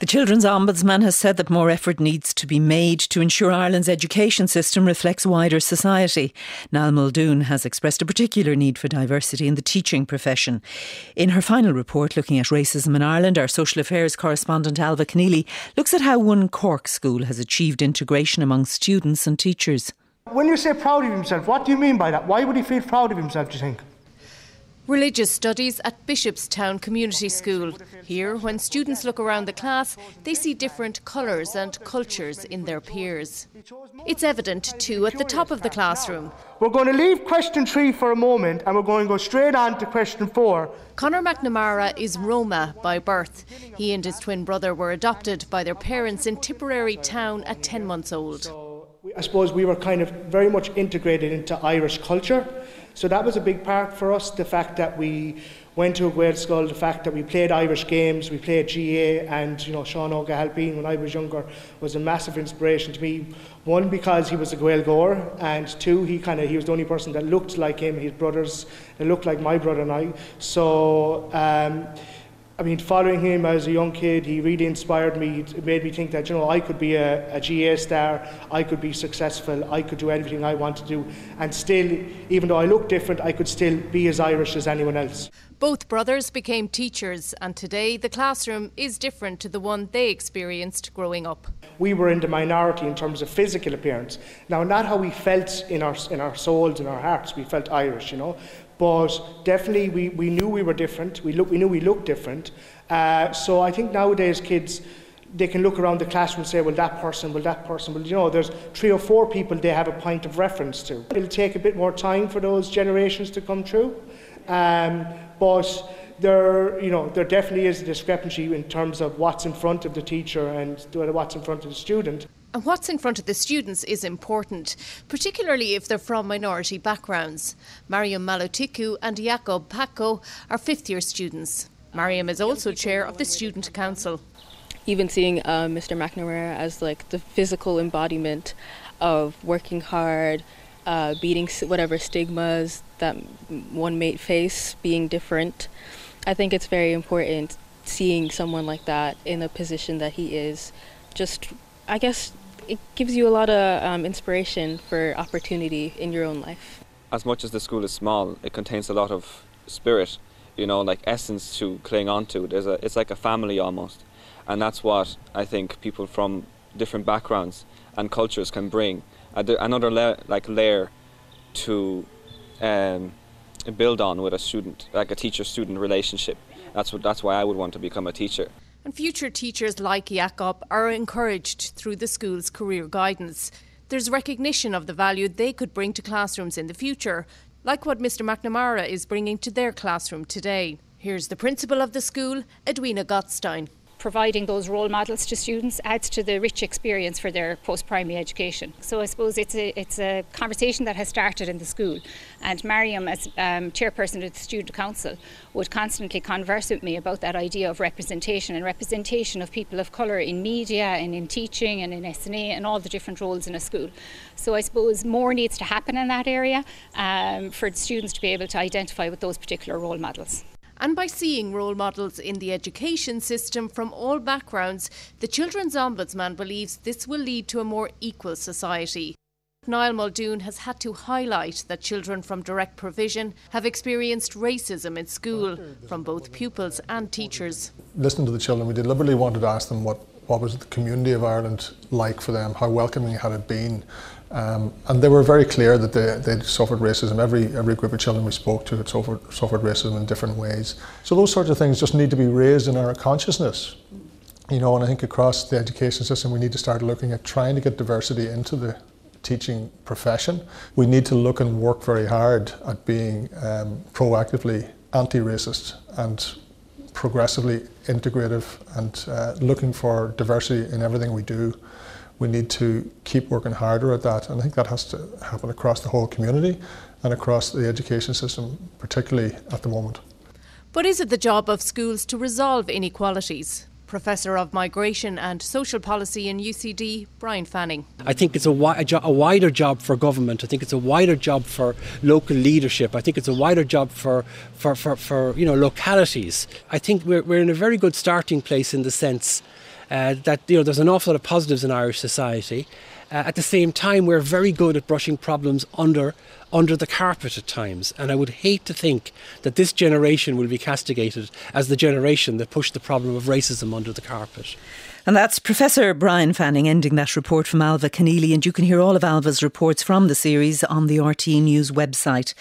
The Children's Ombudsman has said that more effort needs to be made to ensure Ireland's education system reflects wider society. Niall Muldoon has expressed a particular need for diversity in the teaching profession. In her final report looking at racism in Ireland, our social affairs correspondent Alva Keneally looks at how one Cork school has achieved integration among students and teachers. When you say proud of himself, what do you mean by that? Why would he feel proud of himself, do you think? Religious studies at Bishopstown Community School. Here, when students look around the class, they see different colours and cultures in their peers. It's evident too at the top of the classroom. We're going to leave question 3 for a moment and we're going to go straight on to question 4. Conor McNamara is Roma by birth. He and his twin brother were adopted by their parents in Tipperary town at 10 months old. I suppose we were kind of very much integrated into Irish culture. So that was a big part for us, the fact that we went to a Gael school, the fact that we played Irish games, we played GA, and Sean O'Galpine when I was younger was a massive inspiration to me. One, because he was a Gael goer, and two, he was the only person that looked like him. His brothers, they looked like my brother and I. So following him as a young kid, he really inspired me. It made me think that, I could be a GA star, I could be successful, I could do everything I want to do. And still, even though I look different, I could still be as Irish as anyone else. Both brothers became teachers, and today the classroom is different to the one they experienced growing up. We were in the minority in terms of physical appearance. Now, not how we felt in our souls, in our hearts. We felt Irish, But definitely we knew we were different. We knew we looked different. So I think nowadays kids, they can look around the classroom and say, well, that person. Well, there's 3 or 4 people they have a point of reference to. It'll take a bit more time for those generations to come through. But there definitely is a discrepancy in terms of what's in front of the teacher and what's in front of the student. And what's in front of the students is important, particularly if they're from minority backgrounds. Mariam Malotiku and Jakob Paco are 5th-year students. Mariam is also chair of the Student Council. Even seeing Mr. McNamara as the physical embodiment of working hard, beating whatever stigmas that one may face, being different. I think it's very important seeing someone like that in a position that he is. I guess it gives you a lot of inspiration for opportunity in your own life. As much as the school is small, it contains a lot of spirit, essence to cling on to. It's like a family almost. And that's what I think people from different backgrounds and cultures can bring. Another layer to build on with a student, like a teacher-student relationship. That's why I would want to become a teacher. And future teachers like Jakob are encouraged through the school's career guidance. There's recognition of the value they could bring to classrooms in the future, like what Mr. McNamara is bringing to their classroom today. Here's the principal of the school, Edwina Gottstein. Providing those role models to students adds to the rich experience for their post-primary education. So I suppose it's a conversation that has started in the school, and Mariam, as chairperson of the Student Council, would constantly converse with me about that idea of representation and representation of people of colour in media and in teaching and in SNA and all the different roles in a school. So I suppose more needs to happen in that area for the students to be able to identify with those particular role models. And by seeing role models in the education system from all backgrounds, the Children's Ombudsman believes this will lead to a more equal society. Niall Muldoon has had to highlight that children from direct provision have experienced racism in school from both pupils and teachers. Listening to the children, we deliberately wanted to ask them what was the community of Ireland like for them, how welcoming had it been. And they were very clear that they'd suffered racism. Every group of children we spoke to had suffered racism in different ways. So those sorts of things just need to be raised in our consciousness. And I think across the education system we need to start looking at trying to get diversity into the teaching profession. We need to look and work very hard at being proactively anti-racist and progressively integrative and looking for diversity in everything we do. We need to keep working harder at that, and I think that has to happen across the whole community and across the education system, particularly at the moment. But is it the job of schools to resolve inequalities? Professor of Migration and Social Policy in UCD, Brian Fanning. I think it's a wider job for government. I think it's a wider job for local leadership. I think it's a wider job for localities. I think we're in a very good starting place in the sense that there's an awful lot of positives in Irish society. At the same time, we're very good at brushing problems under the carpet at times. And I would hate to think that this generation will be castigated as the generation that pushed the problem of racism under the carpet. And that's Professor Brian Fanning ending that report from Ailbhe Conneely. And you can hear all of Ailbhe's reports from the series on the RTE News website.